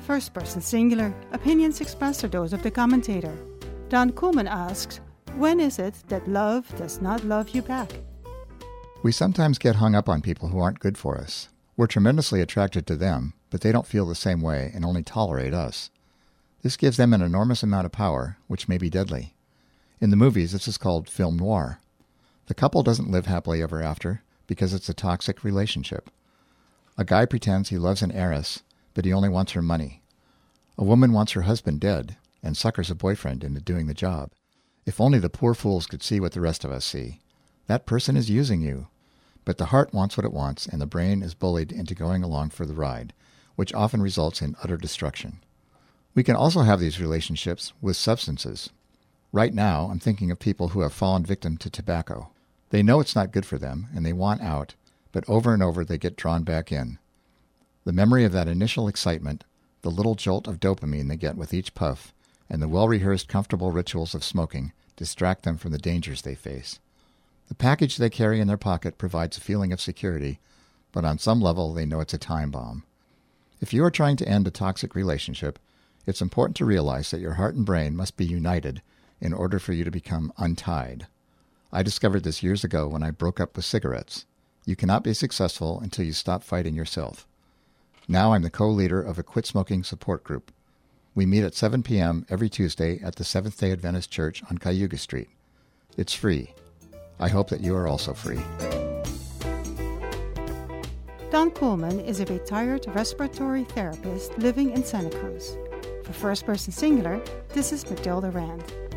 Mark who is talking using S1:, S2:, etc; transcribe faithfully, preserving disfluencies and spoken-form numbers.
S1: First person singular, opinions expressed are those of the commentator. Don Kuhlman asks, when is it that love does not love you back?
S2: We sometimes get hung up on people who aren't good for us. We're tremendously attracted to them, but they don't feel the same way and only tolerate us. This gives them an enormous amount of power, which may be deadly. In the movies, this is called film noir. The couple doesn't live happily ever after because it's a toxic relationship. A guy pretends he loves an heiress, but he only wants her money. A woman wants her husband dead and suckers a boyfriend into doing the job. If only the poor fools could see what the rest of us see. That person is using you. But the heart wants what it wants, and the brain is bullied into going along for the ride, which often results in utter destruction. We can also have these relationships with substances. Right now, I'm thinking of people who have fallen victim to tobacco. They know it's not good for them, and they want out, but over and over they get drawn back in. The memory of that initial excitement, the little jolt of dopamine they get with each puff, and the well-rehearsed comfortable rituals of smoking distract them from the dangers they face. The package they carry in their pocket provides a feeling of security, but on some level they know it's a time bomb. If you are trying to end a toxic relationship, it's important to realize that your heart and brain must be united in order for you to become untied. I discovered this years ago when I broke up with cigarettes. You cannot be successful until you stop fighting yourself. Now I'm the co-leader of a quit-smoking support group. We meet at seven p.m. every Tuesday at the Seventh-day Adventist Church on Cayuga Street. It's free. I hope that you are also free.
S1: Don Kuhlman is a retired respiratory therapist living in Santa Cruz. For First Person Singular, this is Matilda Rand.